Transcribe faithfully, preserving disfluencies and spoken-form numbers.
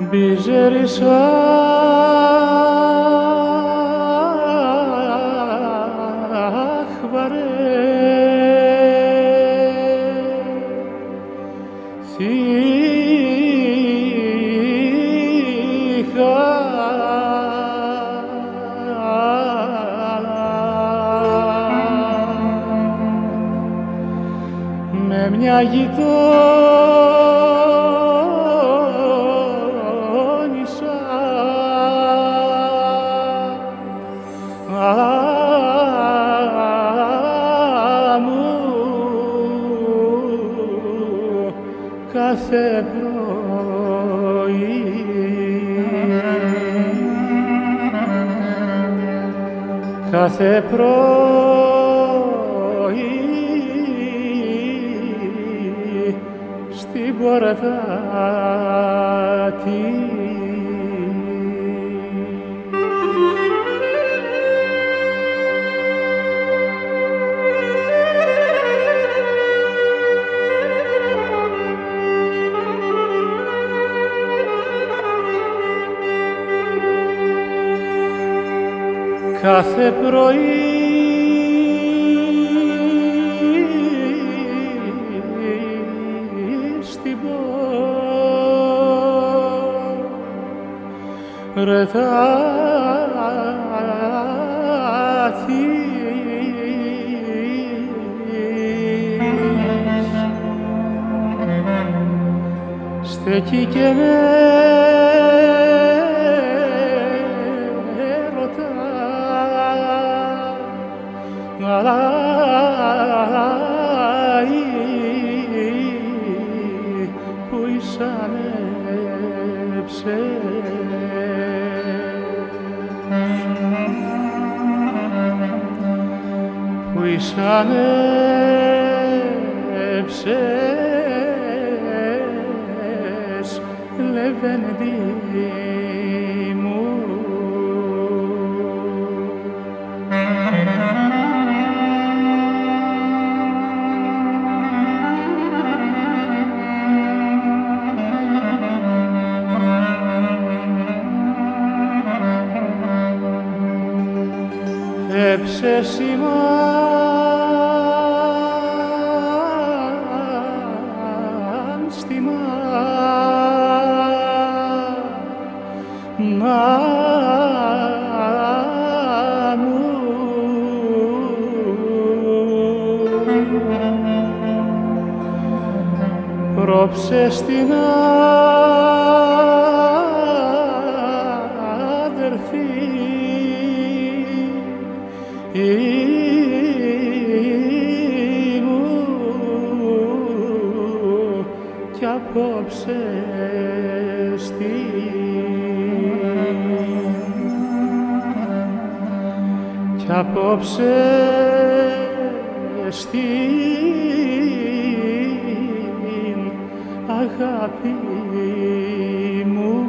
Μπιζέρισα χβαρέ θύχα με μια γειτόνισσα μου κάθε πρωί κάθε πρωί στην πόρτα της. Κάθε πρωί στην πόρτα της στέκει και με μαλάει που εισανέψες που εισανέψες λεβέντη μου. Έψες ημάν στη μάνα μου πρόψες την αδερφή μου κι απόψε κι απόψε στην αγάπη μου.